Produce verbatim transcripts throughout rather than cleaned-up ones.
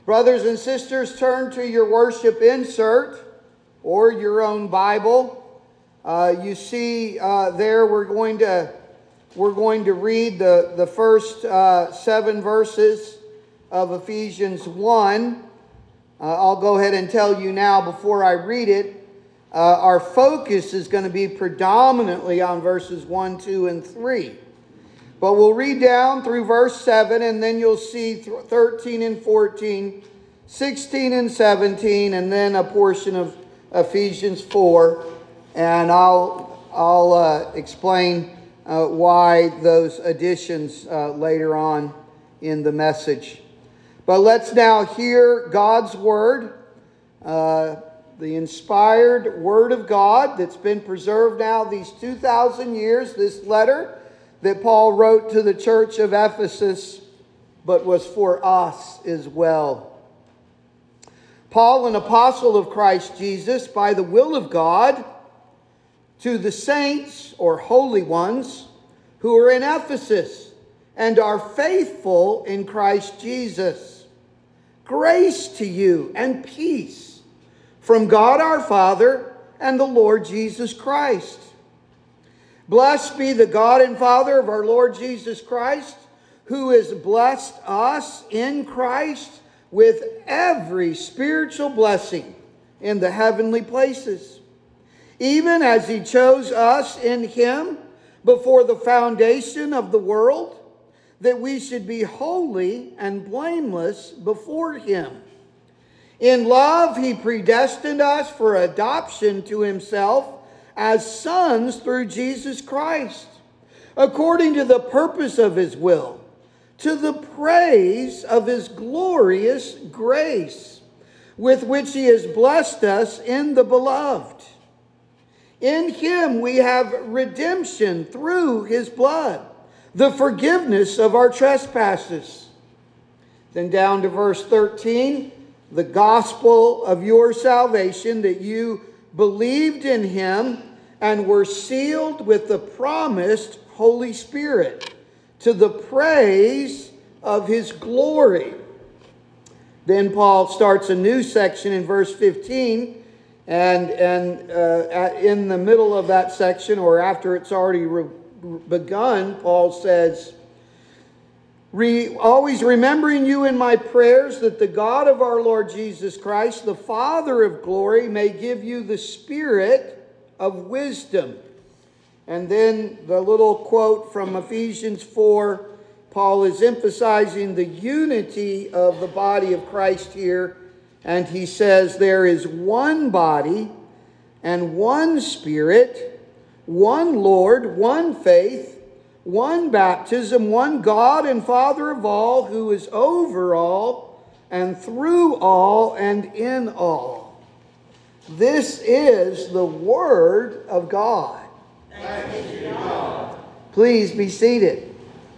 Brothers and sisters, turn to your worship insert or your own Bible. Uh, you see uh, there we're going to we're going to read the the first uh, seven verses of Ephesians one. Uh, I'll go ahead and tell you now before I read it. Uh, our focus is going to be predominantly on verses one, two, and three. But we'll read down through verse seven, and then you'll see thirteen and fourteen, sixteen and seventeen, and then a portion of Ephesians four. And I'll, I'll uh, explain uh, why those additions uh, later on in the message. But let's now hear God's Word, uh, the inspired Word of God that's been preserved now these two thousand years, this letter that Paul wrote to the church of Ephesus, but was for us as well. Paul, an apostle of Christ Jesus, by the will of God, to the saints or holy ones who are in Ephesus and are faithful in Christ Jesus. Grace to you and peace from God our Father and the Lord Jesus Christ. Blessed be the God and Father of our Lord Jesus Christ, who has blessed us in Christ with every spiritual blessing in the heavenly places, even as he chose us in him before the foundation of the world, that we should be holy and blameless before him. In love, he predestined us for adoption to himself as sons through Jesus Christ, according to the purpose of his will, to the praise of his glorious grace, with which he has blessed us in the beloved. In him we have redemption through his blood, the forgiveness of our trespasses. Then down to verse thirteen, the gospel of your salvation, that you believed in him and were sealed with the promised Holy Spirit, to the praise of his glory. Then Paul starts a new section in verse fifteen, and, and uh, in the middle of that section, or after it's already re- begun, Paul says, Re, always remembering you in my prayers, that the God of our Lord Jesus Christ, the Father of glory, may give you the spirit of wisdom. And then the little quote from Ephesians four, Paul is emphasizing the unity of the body of Christ here. And he says there is one body and one Spirit, one Lord, one faith, one baptism, one God and Father of all, who is over all and through all and in all. This is the Word of God. Thanks be to God. Please be seated.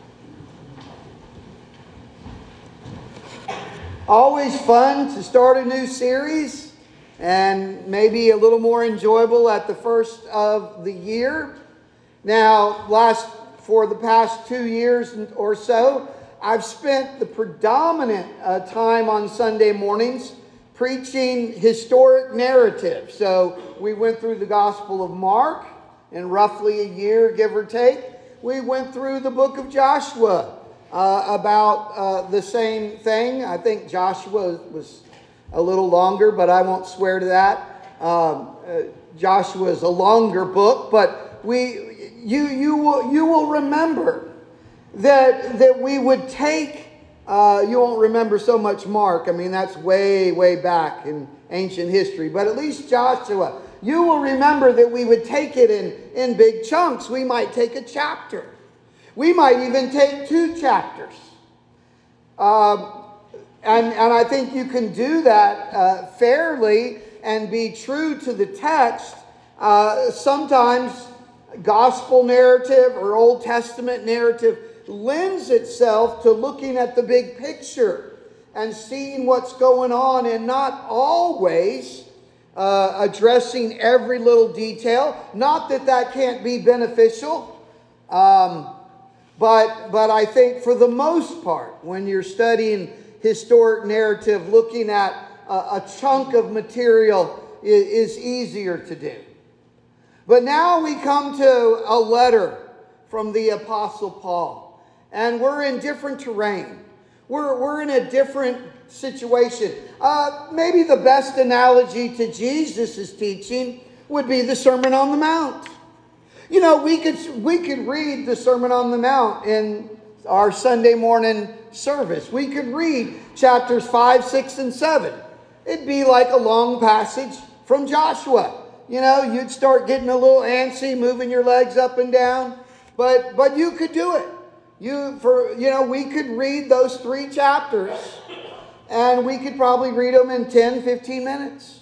Always fun to start a new series, and maybe a little more enjoyable at the first of the year. Now, last For the past two years or so, I've spent the predominant uh, time on Sunday mornings preaching historic narrative. So we went through the Gospel of Mark in roughly a year, give or take. We went through the book of Joshua uh, about uh, the same thing. I think Joshua was a little longer, but I won't swear to that. Um, uh, Joshua is a longer book, but we... You you will you will remember that that we would take. Uh, you won't remember so much Mark. I mean, that's way way back in ancient history. But at least Joshua, you will remember that we would take it in in big chunks. We might take a chapter. We might even take two chapters. Um, and and I think you can do that uh, fairly and be true to the text. Uh, sometimes gospel narrative or Old Testament narrative lends itself to looking at the big picture and seeing what's going on, and not always uh, addressing every little detail. Not that that can't be beneficial, um, but but I think for the most part, when you're studying historic narrative, looking at a, a chunk of material is, is easier to do. But now we come to a letter from the Apostle Paul, and we're in different terrain. We're, we're in a different situation. Uh, maybe the best analogy to Jesus' teaching would be the Sermon on the Mount. You know, we could, we could read the Sermon on the Mount in our Sunday morning service. We could read chapters five, six, and seven. It'd be like a long passage from Joshua. You know, you'd start getting a little antsy, moving your legs up and down. But but you could do it. You for you know, we could read those three chapters, and we could probably read them in ten, fifteen minutes.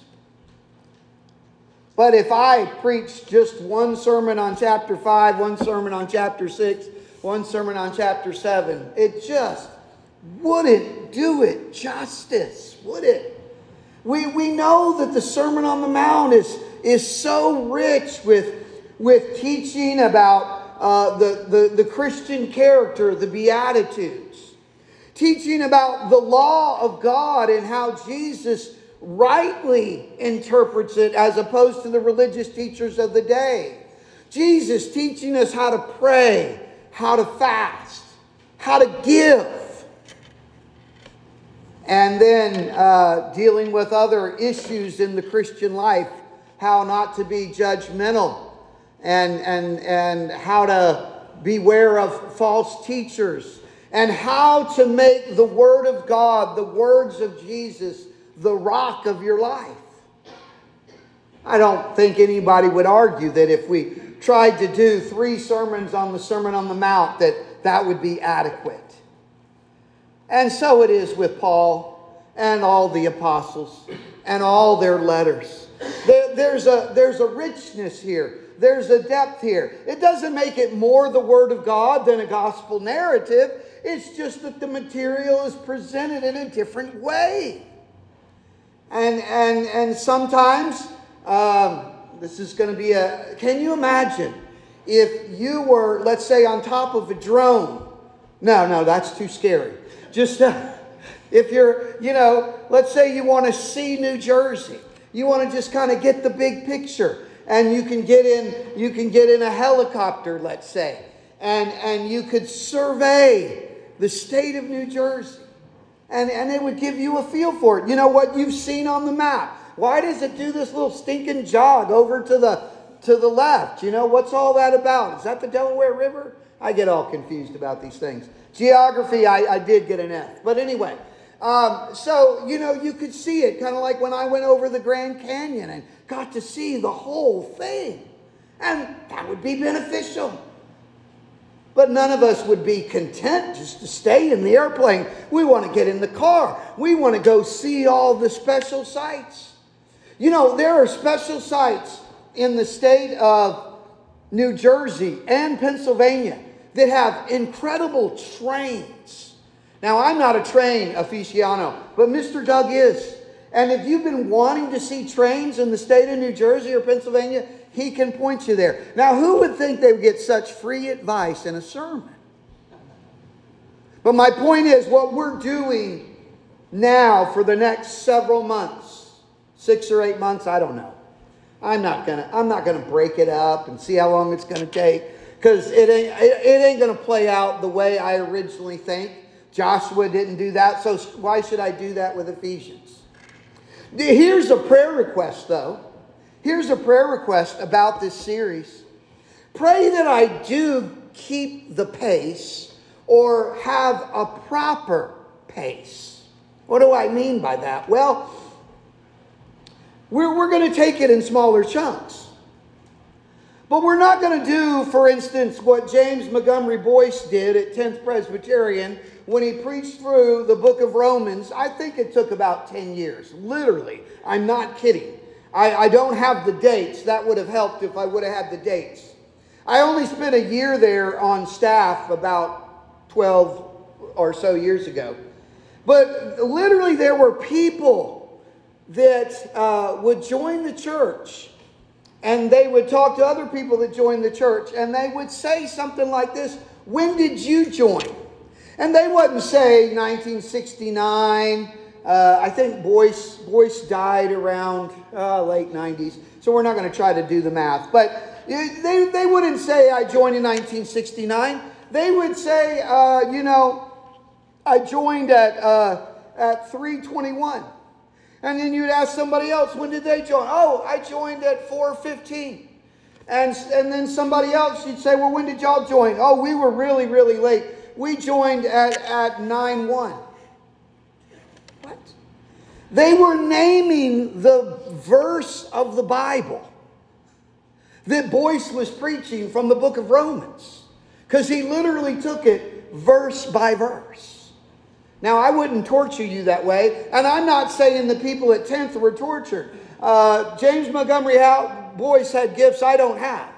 But if I preached just one sermon on chapter five, one sermon on chapter six, one sermon on chapter seven, it just wouldn't do it justice, would it? We we know that the Sermon on the Mount is, is so rich with, with teaching about uh, the, the, the Christian character, the Beatitudes. Teaching about the law of God and how Jesus rightly interprets it as opposed to the religious teachers of the day. Jesus teaching us how to pray, how to fast, how to give. And then uh, dealing with other issues in the Christian life, how not to be judgmental, and, and, and how to beware of false teachers, and how to make the Word of God, the words of Jesus, the rock of your life. I don't think anybody would argue that if we tried to do three sermons on the Sermon on the Mount, that that would be adequate. And so it is with Paul and all the apostles and all their letters. There, there's a, there's a richness here. There's a depth here. It doesn't make it more the Word of God than a gospel narrative. It's just that the material is presented in a different way. And, and, and sometimes, um, this is going to be a... Can you imagine if you were, let's say, on top of a drone? No, no, that's too scary. Just uh, if you're, you know, let's say you want to see New Jersey. You want to just kind of get the big picture. And you can get in, you can get in a helicopter, let's say. And, and you could survey the state of New Jersey. And, and it would give you a feel for it. You know what you've seen on the map. Why does it do this little stinking jog over to the, to the left? You know, what's all that about? Is that the Delaware River? I get all confused about these things. Geography, I, I did get an F. But anyway, um, so, you know, you could see it. Kind of like when I went over the Grand Canyon and got to see the whole thing. And that would be beneficial. But none of us would be content just to stay in the airplane. We want to get in the car. We want to go see all the special sites. You know, there are special sites in the state of New Jersey and Pennsylvania that have incredible trains. Now, I'm not a train aficionado, but Mister Doug is. And if you've been wanting to see trains in the state of New Jersey or Pennsylvania, he can point you there. Now, who would think they would get such free advice in a sermon? But my point is, what we're doing now for the next several months, six or eight months, I don't know. I'm not gonna, I'm not gonna break it up and see how long it's gonna take, because it ain't, it, it ain't gonna play out the way I originally think. Joshua didn't do that, so why should I do that with Ephesians? Here's a prayer request, though. Here's a prayer request about this series. Pray that I do keep the pace or have a proper pace. What do I mean by that? Well, we're, we're going to take it in smaller chunks. But we're not going to do, for instance, what James Montgomery Boyce did at tenth Presbyterian when he preached through the book of Romans. I think it took about ten years. Literally. I'm not kidding. I, I don't have the dates. That would have helped if I would have had the dates. I only spent a year there on staff about twelve or so years ago. But literally there were people that uh, would join the church. And they would talk to other people that joined the church. And they would say something like this: when did you join? And they wouldn't say nineteen sixty-nine. Uh, I think Boyce, Boyce died around uh, late nineties. So we're not going to try to do the math. But they, they wouldn't say I joined in nineteen sixty-nine. They would say, uh, you know, I joined at, uh, at three twenty-one. And then you'd ask somebody else, when did they join? Oh, I joined at four fifteen. And, and then somebody else, you'd say, well, when did y'all join? Oh, we were really, really late. We joined at, at nine one. What? They were naming the verse of the Bible that Boyce was preaching from the book of Romans. Because he literally took it verse by verse. Now, I wouldn't torture you that way. And I'm not saying the people at tenth were tortured. Uh, James Montgomery Boyce had gifts I don't have.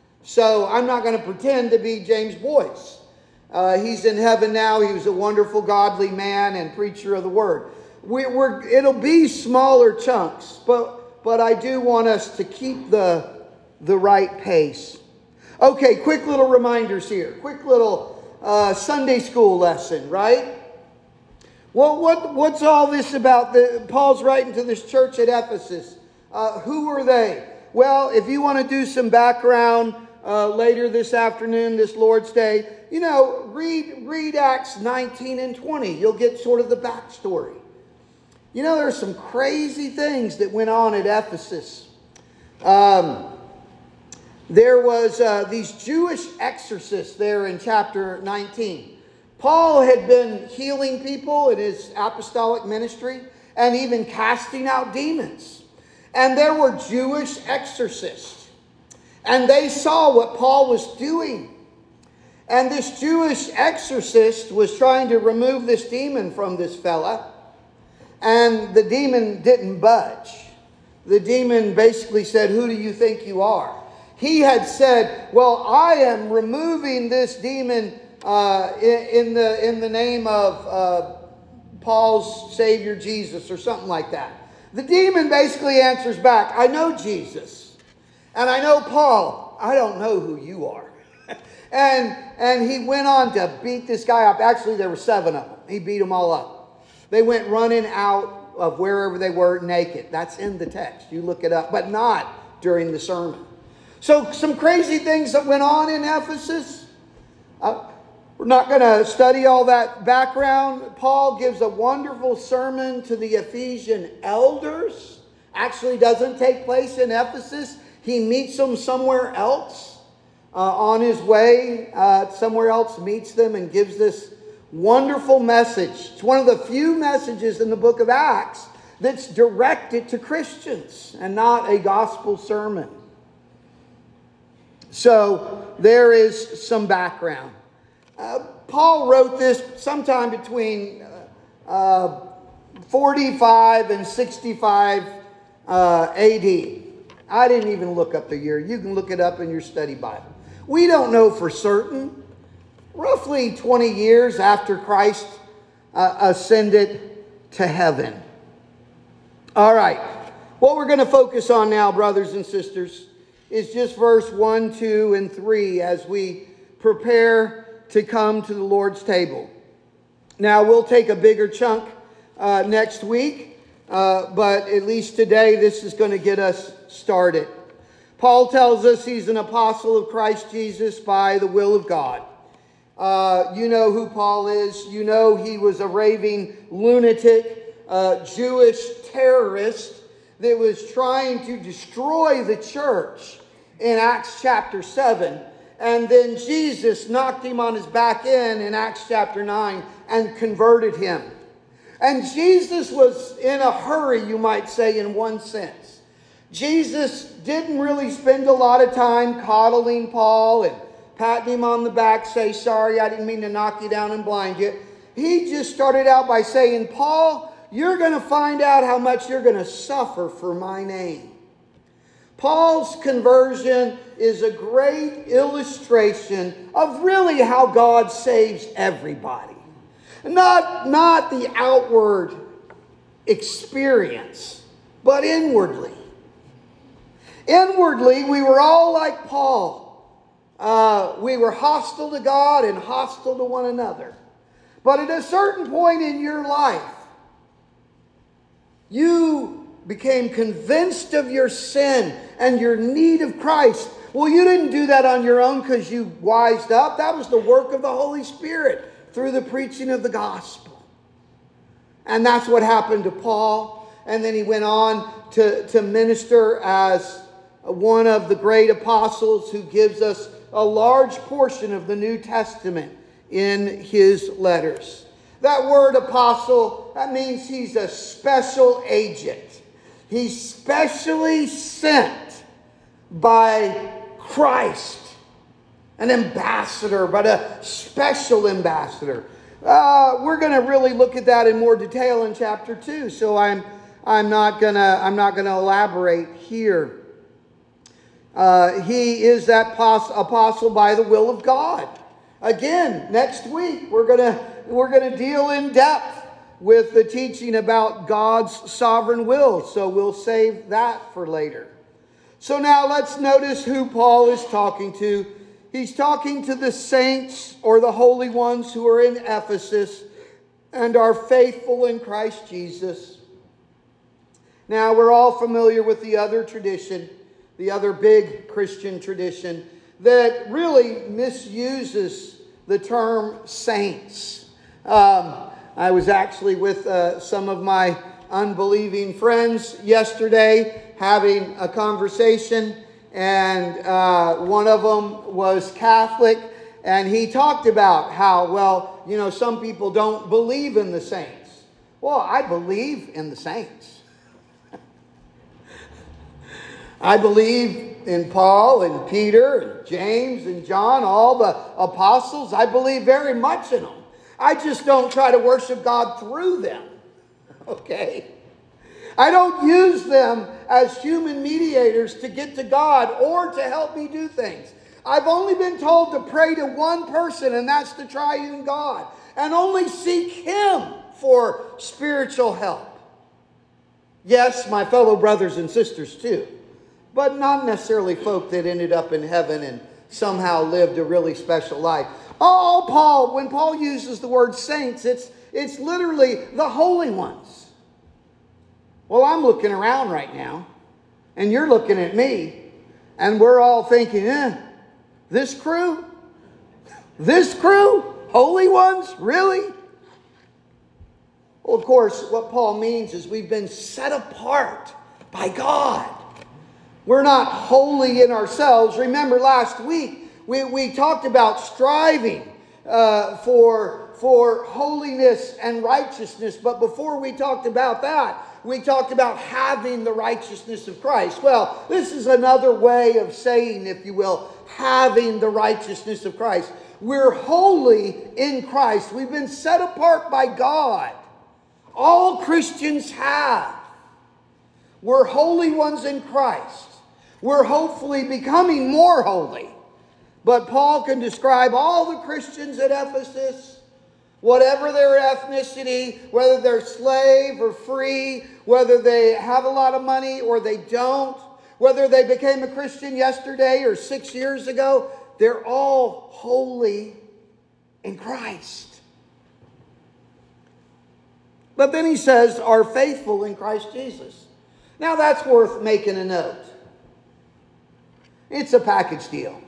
So I'm not going to pretend to be James Boyce. Uh, he's in heaven now. He was a wonderful, godly man and preacher of the word. We, we're, it'll be smaller chunks, but, but I do want us to keep the, the right pace. Okay, quick little reminders here. Quick little uh, Sunday school lesson, right? Well, what, what's all this about? The, Paul's writing to this church at Ephesus. Uh, who are they? Well, if you want to do some background uh, later this afternoon, this Lord's Day, you know, read, read Acts nineteen and twenty. You'll get sort of the backstory. You know, there are some crazy things that went on at Ephesus. Um, there was uh, these Jewish exorcists there in chapter nineteen. Paul had been healing people in his apostolic ministry and even casting out demons. And there were Jewish exorcists. And they saw what Paul was doing. And this Jewish exorcist was trying to remove this demon from this fella. And the demon didn't budge. The demon basically said, who do you think you are? He had said, well, I am removing this demon uh, in, in, the, in the name of uh, Paul's Savior Jesus or something like that. The demon basically answers back, I know Jesus. And I know Paul. I don't know who you are. And and he went on to beat this guy up. Actually, there were seven of them. He beat them all up. They went running out of wherever they were naked. That's in the text. You look it up. But not during the sermon. So some crazy things that went on in Ephesus. Uh, we're not going to study all that background. Paul gives a wonderful sermon to the Ephesian elders. Actually doesn't take place in Ephesus. He meets them somewhere else. Uh, on his way, uh, somewhere else meets them and gives this wonderful message. It's one of the few messages in the book of Acts that's directed to Christians and not a gospel sermon. So there is some background. Uh, Paul wrote this sometime between uh, uh, forty-five and sixty-five uh, A D. I didn't even look up the year. You can look it up in your study Bible. We don't know for certain. Roughly twenty years after Christ uh, ascended to heaven. All right. What we're going to focus on now, brothers and sisters, is just verse one, two, and three as we prepare to come to the Lord's table. Now, we'll take a bigger chunk uh, next week, uh, but at least today this is going to get us started. Paul tells us he's an apostle of Christ Jesus by the will of God. Uh, you know who Paul is. You know he was a raving lunatic, uh, Jewish terrorist that was trying to destroy the church in Acts chapter seven. And then Jesus knocked him on his back end in Acts chapter nine and converted him. And Jesus was in a hurry, you might say, in one sense. Jesus didn't really spend a lot of time coddling Paul and patting him on the back, say, sorry, I didn't mean to knock you down and blind you. He just started out by saying, Paul, you're going to find out how much you're going to suffer for my name. Paul's conversion is a great illustration of really how God saves everybody. Not, not the outward experience, but inwardly. Inwardly, we were all like Paul. Uh, we were hostile to God and hostile to one another. But at a certain point in your life, you became convinced of your sin and your need of Christ. Well, you didn't do that on your own because you wised up. That was the work of the Holy Spirit through the preaching of the gospel. And that's what happened to Paul. And then he went on to, to minister as one of the great apostles who gives us a large portion of the New Testament in his letters. That word apostle, that means he's a special agent. He's specially sent by Christ. An ambassador, but a special ambassador. Uh, we're going to really look at that in more detail in chapter two. So I'm I'm not gonna I'm not gonna elaborate here. Uh, he is that pos- apostle by the will of God. Again, next week we're gonna we're gonna deal in depth with the teaching about God's sovereign will. So we'll save that for later. So now let's notice who Paul is talking to. He's talking to the saints or the holy ones who are in Ephesus and are faithful in Christ Jesus. Now we're all familiar with the other tradition, the other big Christian tradition that really misuses the term saints. Um, I was actually with uh, some of my unbelieving friends yesterday having a conversation, and uh, one of them was Catholic, and he talked about how, well, you know, some people don't believe in the saints. Well, I believe in the saints. I believe in Paul and Peter and James and John, all the apostles. I believe very much in them. I just don't try to worship God through them. Okay? I don't use them as human mediators to get to God or to help me do things. I've only been told to pray to one person, and that's the triune God, and only seek Him for spiritual help. Yes, my fellow brothers and sisters too, but not necessarily folk that ended up in heaven and somehow lived a really special life. Oh, Paul, when Paul uses the word saints, it's, it's literally the holy ones. Well, I'm looking around right now, and you're looking at me, and we're all thinking, eh, this crew? This crew? Holy ones? Really? Well, of course, what Paul means is we've been set apart by God. We're not holy in ourselves. Remember last week, we, we talked about striving uh, for, for holiness and righteousness. But before we talked about that, we talked about having the righteousness of Christ. Well, this is another way of saying, if you will, having the righteousness of Christ. We're holy in Christ. We've been set apart by God. All Christians have. We're holy ones in Christ. We're hopefully becoming more holy. But Paul can describe all the Christians at Ephesus, whatever their ethnicity, whether they're slave or free, whether they have a lot of money or they don't, whether they became a Christian yesterday or six years ago, they're all holy in Christ. But then he says, are faithful in Christ Jesus. Now that's worth making a note. It's a package deal.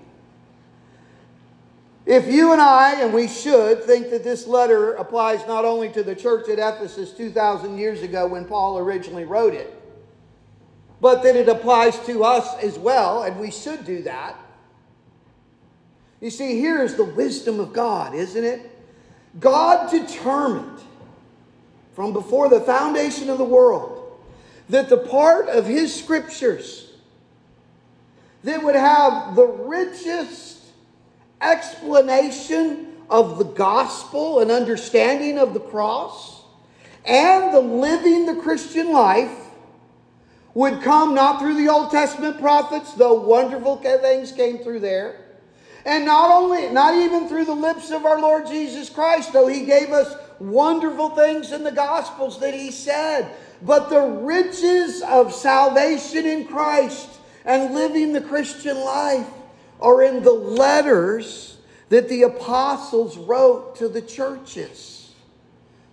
If you and I, and we should, think that this letter applies not only to the church at Ephesus two thousand years ago when Paul originally wrote it, but that it applies to us as well, and we should do that. You see, here is the wisdom of God, isn't it? God determined from before the foundation of the world that the part of His Scriptures that would have the richest explanation of the gospel and understanding of the cross and the living the Christian life would come not through the Old Testament prophets, though wonderful things came through there, and not only, not even through the lips of our Lord Jesus Christ, though He gave us wonderful things in the Gospels that He said, but the riches of salvation in Christ and living the Christian life are in the letters that the apostles wrote to the churches.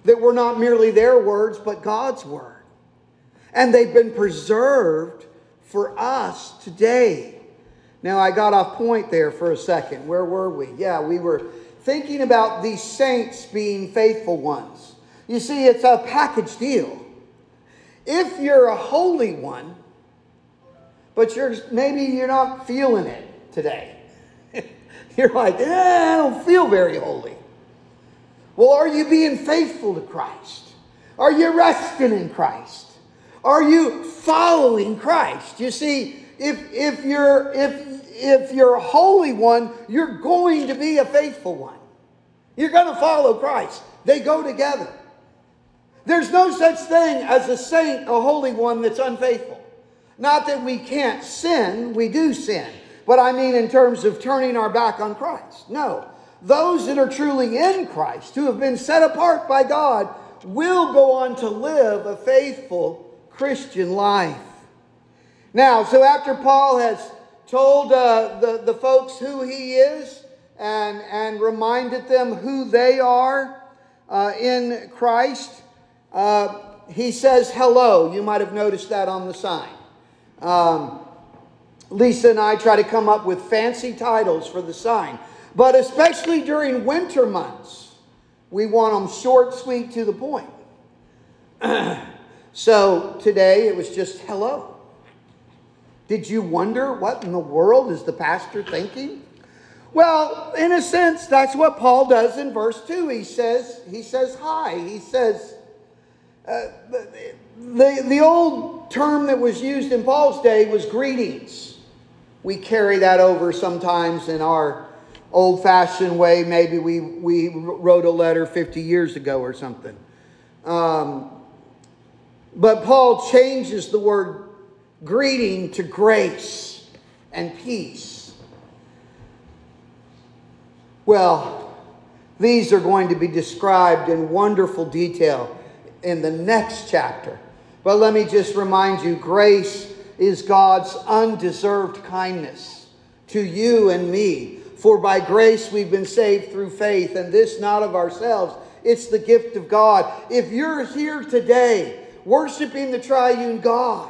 that were not merely their words, but God's word. And they've been preserved for us today. Now, I got off point there for a second. Where were we? Yeah, we were thinking about these saints being faithful ones. You see, it's a package deal. If you're a holy one, but you're maybe you're not feeling it today. You're like, eh, I don't feel very holy. Well, are you being faithful to Christ? Are you resting in Christ? Are you following Christ? You see, if if you're if if you're a holy one, you're going to be a faithful one. You're going to follow Christ. They go together. There's no such thing as a saint, a holy one that's unfaithful. Not that we can't sin, we do sin. But I mean in terms of turning our back on Christ. No. Those that are truly in Christ, who have been set apart by God, will go on to live a faithful Christian life. Now, so after Paul has told uh, the, the folks who he is and, and reminded them who they are uh, in Christ, uh, he says hello. You might have noticed that on the sign. Um, Lisa and I try to come up with fancy titles for the sign. But especially during winter months, we want them short, sweet, to the point. So today it was just hello. Did you wonder what in the world is the pastor thinking? Well, in a sense, that's what Paul does in verse two. He says, he says hi. He says, uh, the, the old term that was used in Paul's day was greetings. We carry that over sometimes in our old-fashioned way. Maybe we, we wrote a letter fifty years ago or something. Um, but Paul changes the word greeting to grace and peace. Well, these are going to be described in wonderful detail in the next chapter. But let me just remind you, grace is God's undeserved kindness to you and me. For by grace we've been saved through faith, and this not of ourselves. It's the gift of God. If you're here today worshiping the triune God,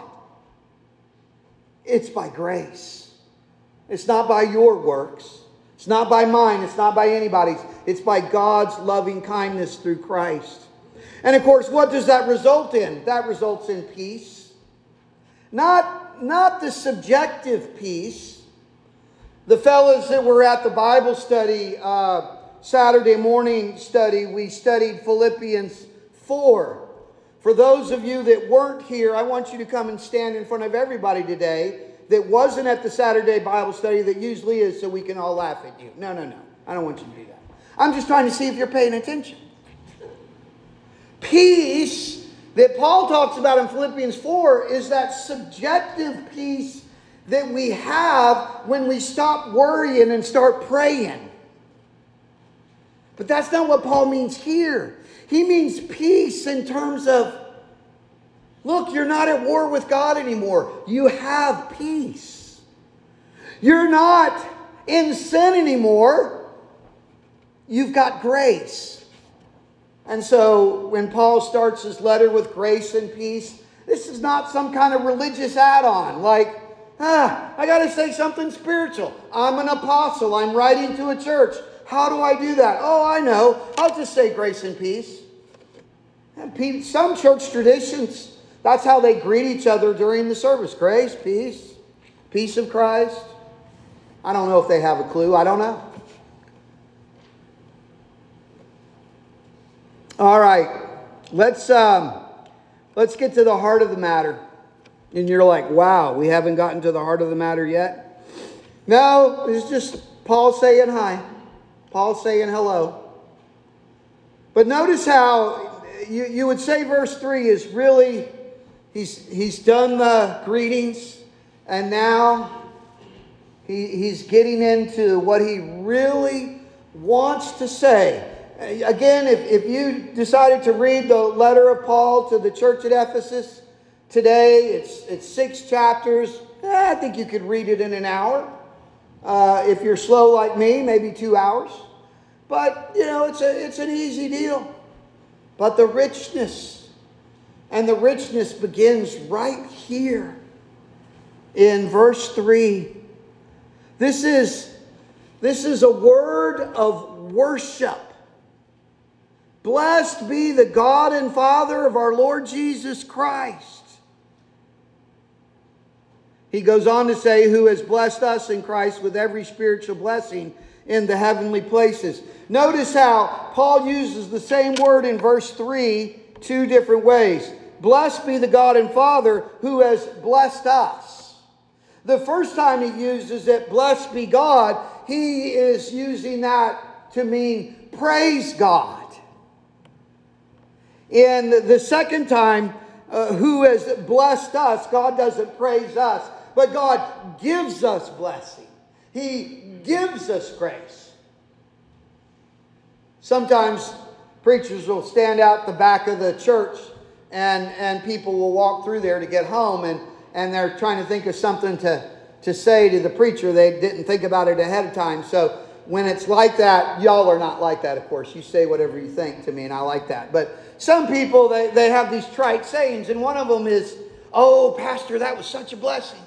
it's by grace. It's not by your works. It's not by mine. It's not by anybody's. It's by God's loving kindness through Christ. And of course, what does that result in? That results in peace. Not, not the subjective peace. The fellows that were at the Bible study, uh, Saturday morning study, we studied Philippians four. For those of you that weren't here, I want you to come and stand in front of everybody today that wasn't at the Saturday Bible study that usually is, so we can all laugh at you. No, no, no. I don't want you to do that. I'm just trying to see if you're paying attention. Peace that Paul talks about in Philippians four is that subjective peace that we have when we stop worrying and start praying. But that's not what Paul means here. He means peace in terms of, look, you're not at war with God anymore. You have peace. You're not in sin anymore. You've got grace. And so when Paul starts his letter with grace and peace, this is not some kind of religious add-on like, ah, I got to say something spiritual. I'm an apostle. I'm writing to a church. How do I do that? Oh, I know. I'll just say grace and peace. And some church traditions, that's how they greet each other during the service. Grace, peace, peace of Christ. I don't know if they have a clue. I don't know. All right. Let's, um, let's get to the heart of the matter. And you're like, wow, we haven't gotten to the heart of the matter yet? No, it's just Paul saying hi. Paul saying hello. But notice how you, you would say verse three is really, he's, he's done the greetings, and now he, he's getting into what he really wants to say. Again, if, if you decided to read the letter of Paul to the church at Ephesus today, it's, it's six chapters. Eh, I think you could read it in an hour. Uh, if you're slow like me, maybe two hours. But, you know, it's a it's an easy deal. but the richness. And the richness begins right here in verse three. This is, this is a word of worship. Blessed be the God and Father of our Lord Jesus Christ. He goes on to say, who has blessed us in Christ with every spiritual blessing in the heavenly places. Notice how Paul uses the same word in verse three two different ways. Blessed be the God and Father who has blessed us. The first time he uses it, blessed be God, he is using that to mean praise God. In the second time, uh, who has blessed us, God doesn't praise us, but God gives us blessing. He gives us grace. Sometimes preachers will stand out the back of the church and, and people will walk through there to get home and, and they're trying to think of something to, to say to the preacher. They didn't think about it ahead of time. So when it's like that, y'all are not like that, of course. You say whatever you think to me, and I like that. But some people, they, they have these trite sayings, and one of them is, oh, Pastor, that was such a blessing.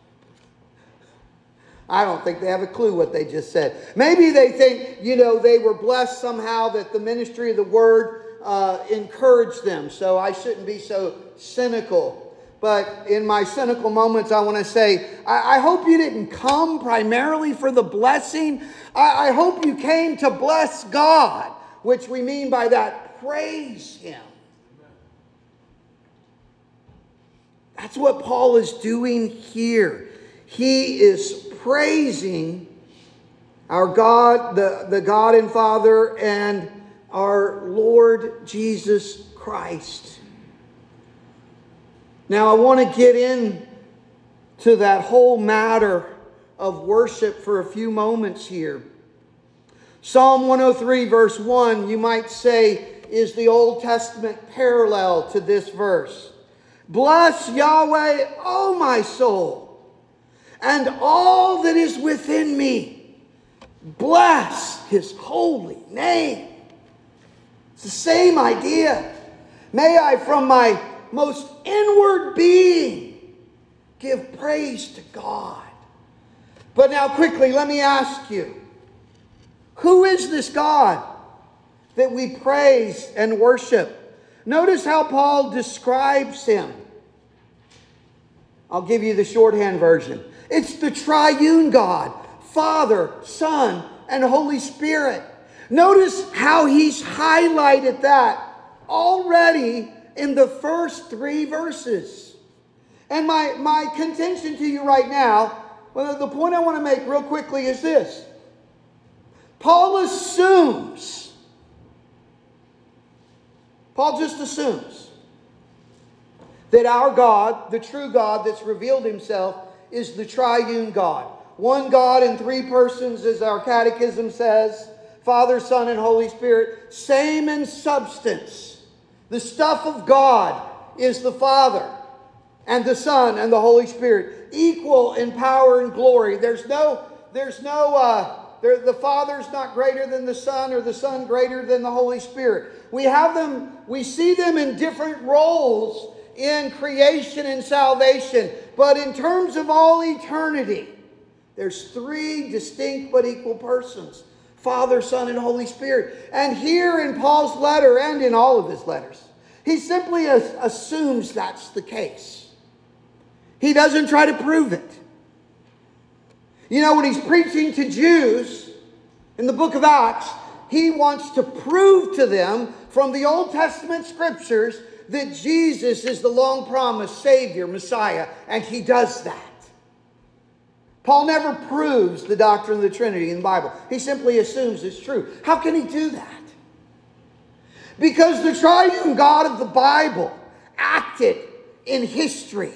I don't think they have a clue what they just said. Maybe they think, you know, they were blessed somehow, that the ministry of the word uh, encouraged them. So I shouldn't be so cynical. But in my cynical moments, I want to say, I, I hope you didn't come primarily for the blessing. I, I hope you came to bless God, which we mean by that, praise Him. That's what Paul is doing here. He is praising our God, the, the God and Father, and our Lord Jesus Christ. Now, I want to get into that whole matter of worship for a few moments here. Psalm one oh three, verse one, you might say, is the Old Testament parallel to this verse. Bless Yahweh, O my soul, and all that is within me. Bless His holy name. It's the same idea. May I, from my most inward being, give praise to God. But now quickly, let me ask you, who is this God that we praise and worship? Notice how Paul describes Him. I'll give you the shorthand version. It's the triune God, Father, Son, and Holy Spirit. Notice how he's highlighted that already in the first three verses. And my, my contention to you right now, well, the point I want to make real quickly is this. Paul assumes, Paul just assumes that our God, the true God that's revealed Himself, is the triune God. One God in three persons, as our catechism says, Father, Son, and Holy Spirit, same in substance. The stuff of God is the Father and the Son and the Holy Spirit, equal in power and glory. There's no, there's no, uh, there, the Father's not greater than the Son, or the Son greater than the Holy Spirit. We have them, we see them in different roles in creation and salvation, but in terms of all eternity, there's three distinct but equal persons: Father, Son, and Holy Spirit. And here in Paul's letter, and in all of his letters, he simply assumes that's the case. He doesn't try to prove it. You know, when he's preaching to Jews in the book of Acts, he wants to prove to them from the Old Testament scriptures that Jesus is the long-promised Savior, Messiah, and he does that. Paul never proves the doctrine of the Trinity in the Bible. He simply assumes it's true. How can he do that? Because the triune God of the Bible acted in history.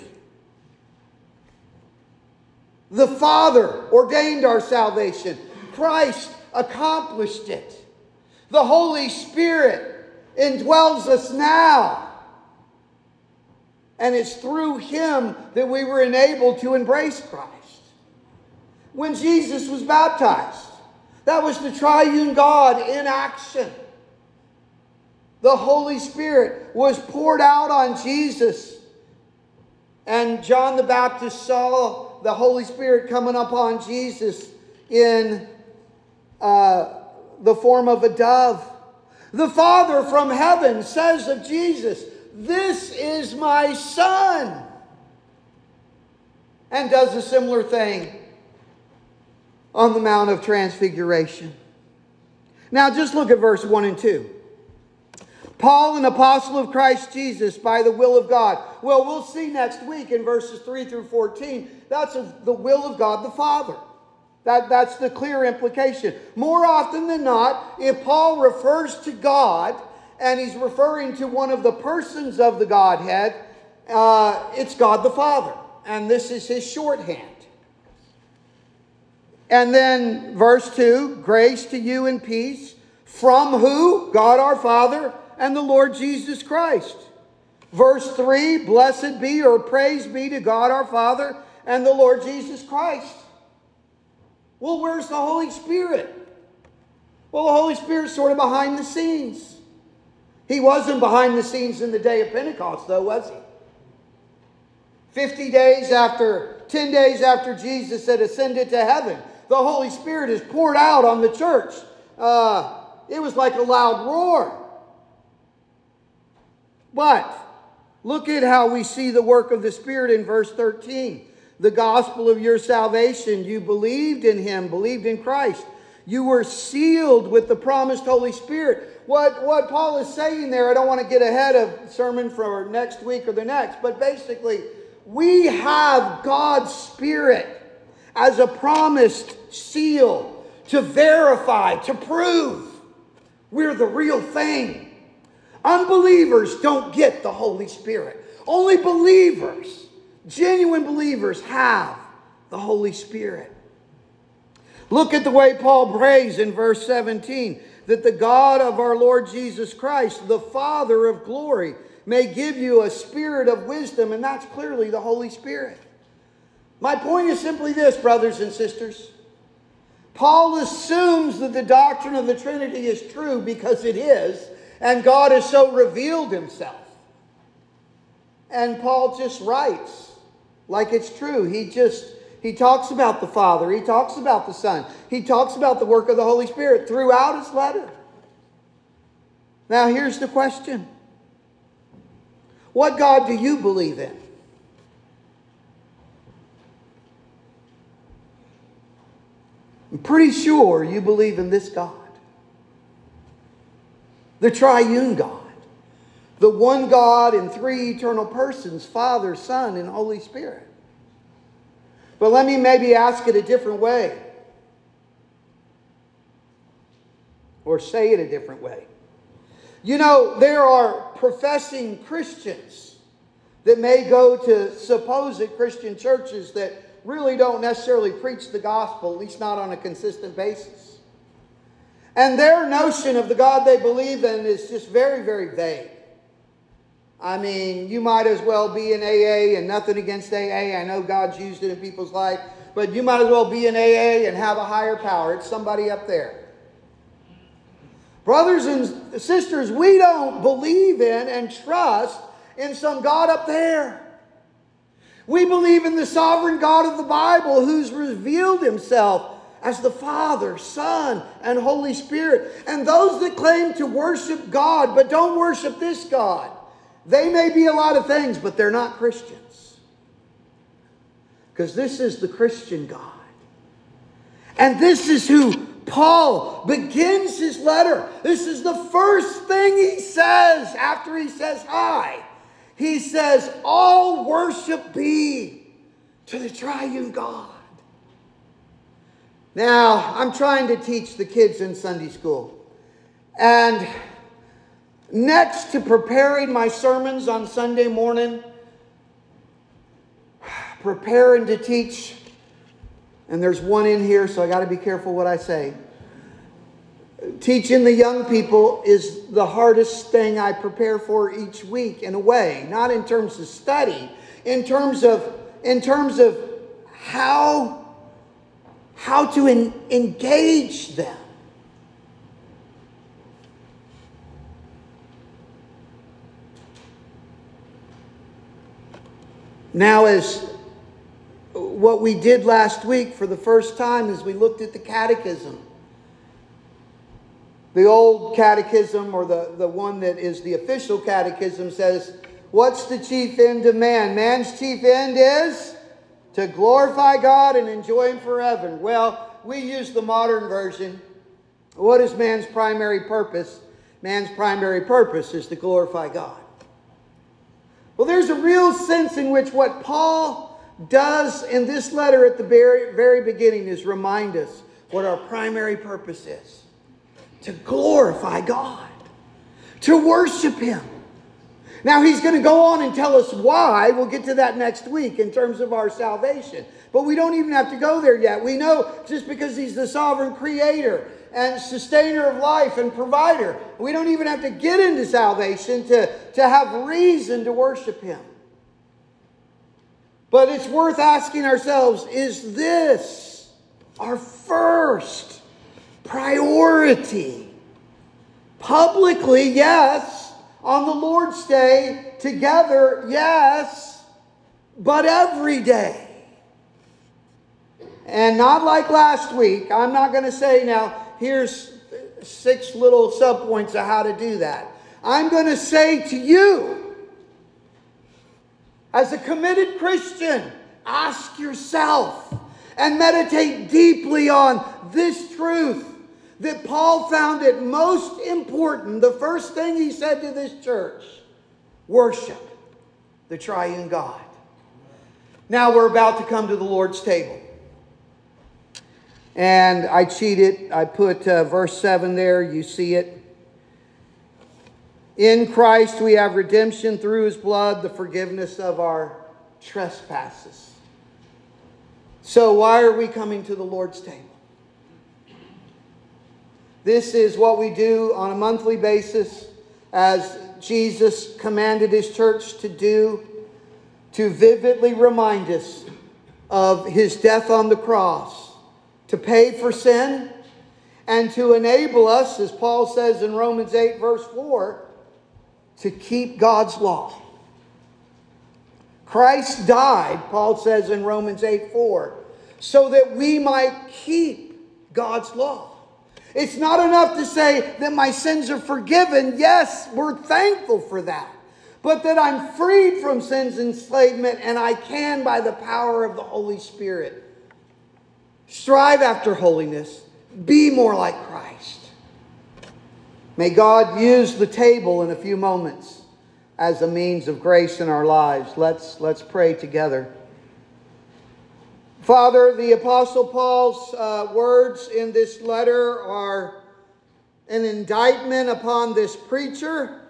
The Father ordained our salvation. Christ accomplished it. The Holy Spirit indwells us now. And it's through Him that we were enabled to embrace Christ. When Jesus was baptized, that was the triune God in action. The Holy Spirit was poured out on Jesus. And John the Baptist saw the Holy Spirit coming upon Jesus in uh, the form of a dove. The Father from heaven says of Jesus, "This is my Son." And does a similar thing on the Mount of Transfiguration. Now just look at verse one and two. Paul, an apostle of Christ Jesus, by the will of God. Well, we'll see next week in verses three through fourteen. That's the will of God the Father. That, that's the clear implication. More often than not, if Paul refers to God, and he's referring to one of the persons of the Godhead, uh, it's God the Father. And this is his shorthand. And then verse two, grace to you and peace from who? God our Father and the Lord Jesus Christ. Verse three, blessed be or praise be to God our Father and the Lord Jesus Christ. Well, where's the Holy Spirit? Well, the Holy Spirit's sort of behind the scenes. He wasn't behind the scenes in the day of Pentecost, though, was he? Fifty days after, ten days after Jesus had ascended to heaven, the Holy Spirit is poured out on the church. Uh, it was like a loud roar. But look at how we see the work of the Spirit in verse thirteen. The gospel of your salvation, you believed in Him, believed in Christ. You were sealed with the promised Holy Spirit. What, what Paul is saying there, I don't want to get ahead of sermon for next week or the next, but basically, we have God's Spirit as a promised seal to verify, to prove we're the real thing. Unbelievers don't get the Holy Spirit. Only believers, genuine believers, have the Holy Spirit. Look at the way Paul prays in verse seventeen, that the God of our Lord Jesus Christ, the Father of glory, may give you a spirit of wisdom, and that's clearly the Holy Spirit. My point is simply this, brothers and sisters. Paul assumes that the doctrine of the Trinity is true because it is, and God has so revealed Himself. And Paul just writes like it's true. He just, he talks about the Father. He talks about the Son. He talks about the work of the Holy Spirit throughout his letter. Now here's the question. What God do you believe in? I'm pretty sure you believe in this God. The triune God. The one God in three eternal persons, Father, Son, and Holy Spirit. But let me maybe ask it a different way. Or say it a different way. You know, there are professing Christians that may go to supposed Christian churches that really don't necessarily preach the gospel, at least not on a consistent basis. And their notion of the God they believe in is just very, very vague. I mean, you might as well be in A A, and nothing against A A. I know God's used it in people's life. But you might as well be in A A and have a higher power. It's somebody up there. Brothers and sisters, we don't believe in and trust in some God up there. We believe in the sovereign God of the Bible who's revealed Himself as the Father, Son, and Holy Spirit. And those that claim to worship God but don't worship this God, they may be a lot of things, but they're not Christians. Because this is the Christian God. And this is who Paul begins his letter. This is the first thing he says after he says hi. He says, all worship be to the triune God. Now, I'm trying to teach the kids in Sunday school. And next to preparing my sermons on Sunday morning, preparing to teach, and there's one in here, so I got to be careful what I say. Teaching the young people is the hardest thing I prepare for each week in a way. Not in terms of study, in terms of, in terms of how, how to en- engage them. Now, as what we did last week for the first time is we looked at the catechism. The old catechism, or the, the one that is the official catechism, says, what's the chief end of man? Man's chief end is to glorify God and enjoy Him forever. Well, we use the modern version. What is man's primary purpose? Man's primary purpose is to glorify God. Well, there's a real sense in which what Paul does in this letter at the very, very beginning is remind us what our primary purpose is. To glorify God. To worship Him. Now, he's going to go on and tell us why. We'll get to that next week in terms of our salvation. But we don't even have to go there yet. We know just because He's the sovereign creator and sustainer of life and provider, we don't even have to get into salvation to, to have reason to worship Him. But it's worth asking ourselves, is this our first priority? Publicly, yes. On the Lord's Day, together, yes. But every day. And not like last week. I'm not going to say now, here's six little subpoints of how to do that. I'm going to say to you, as a committed Christian, ask yourself and meditate deeply on this truth that Paul found it most important. The first thing he said to this church, worship the triune God. Now we're about to come to the Lord's table. And I cheated. I put uh, verse seven there. You see it. In Christ we have redemption through His blood, the forgiveness of our trespasses. So why are we coming to the Lord's table? This is what we do on a monthly basis, as Jesus commanded His church to do, to vividly remind us of His death on the cross, to pay for sin, and to enable us, as Paul says in Romans eight verse four, to keep God's law. Christ died, Paul says in Romans eight four, so that we might keep God's law. It's not enough to say that my sins are forgiven. Yes, we're thankful for that. But that I'm freed from sin's enslavement, and I can, by the power of the Holy Spirit, strive after holiness, be more like Christ. May God use the table in a few moments as a means of grace in our lives. Let's, let's pray together. Father, the Apostle Paul's uh, words in this letter are an indictment upon this preacher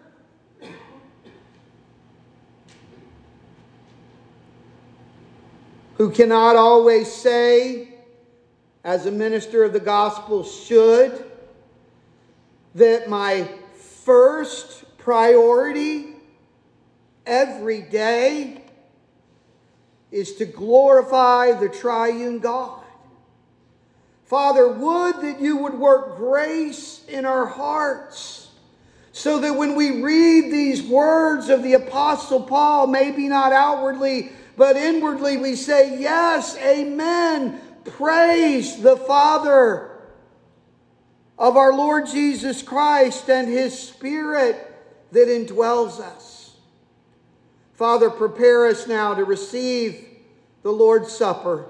who cannot always say, as a minister of the gospel should, that my first priority every day is to glorify the triune God. Father, would that you would work grace in our hearts so that when we read these words of the Apostle Paul, maybe not outwardly, but inwardly, we say, yes, amen, praise the Father of our Lord Jesus Christ and His Spirit that indwells us. Father, prepare us now to receive the Lord's Supper.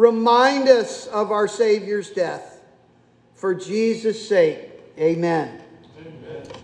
Remind us of our Savior's death. For Jesus' sake, amen.